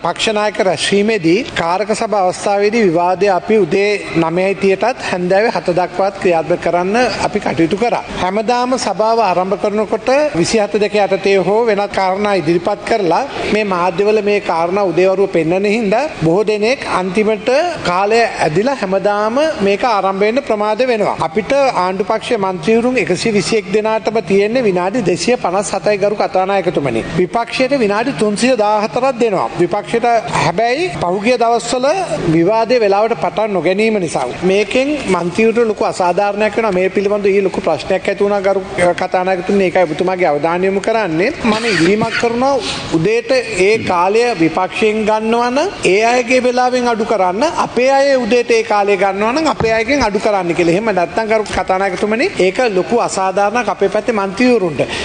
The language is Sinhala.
පක්ෂනායක රැස්වීමේදී කාරක සභා අවස්ථාවේදී විවාදය අපි උදේ 9:30ටත් හැන්දෑවේ 7 දක්වාත් ක්‍රියාත්මක කරන්න අපි කටයුතු කරා. හැමදාම සභාව ආරම්භ කරනකොට 27 යටතේ හෝ වෙනත් කාරණා ඉදිරිපත් කරලා මේ මාධ්‍යවල මේ කාරණා උදේවරුව පෙන්වන හින්දා බොහෝ දෙනෙක් අන්තිමට කාලය ඇදිලා හැමදාම මේක ආරම්භ වෙන්න ප්‍රමාද වෙනවා. අපිට ආණ්ඩු පක්ෂයේ മന്ത്രിවරුන් 121 දෙනාටම තියෙන්නේ විනාඩි 257යි ගරු කතානායකතුමනි. විපක්ෂයට විනාඩි 314ක් දෙනවා. විපක්ෂයට හැබැයි පහුගිය දවස්වල විවාදයේ වෙලාවට පටන් නොගැනීම නිසා මේකෙන් മന്ത്രിවරු ලොකු අසාධාරණයක් වෙනවා. මේ පිළිබඳව ඊ ලොකු ප්‍රශ්නයක් ඇති වුණා ගරු කතානායකතුමනි. ඒකයි ඔබතුමාගේ අවධානය යොමු කරන්නේ. මම ඉල්ලීමක් කරනවා උදේට ඒ කාලය විපක්ෂයෙන් ගන්නවා නම් ඒ අයගේ වෙලාවෙන් අඩු කරන්න, අපේ අය උදේට ඒ කාලය ගන්නවා නම් අපේ අයගෙන් අඩු කරන්න කියලා. එහෙම නැත්නම් කතානායකතුමනි ඒක ලොකු අසාධාරණයක් අපේ පැත්තේ മന്ത്രിවරුන්ට.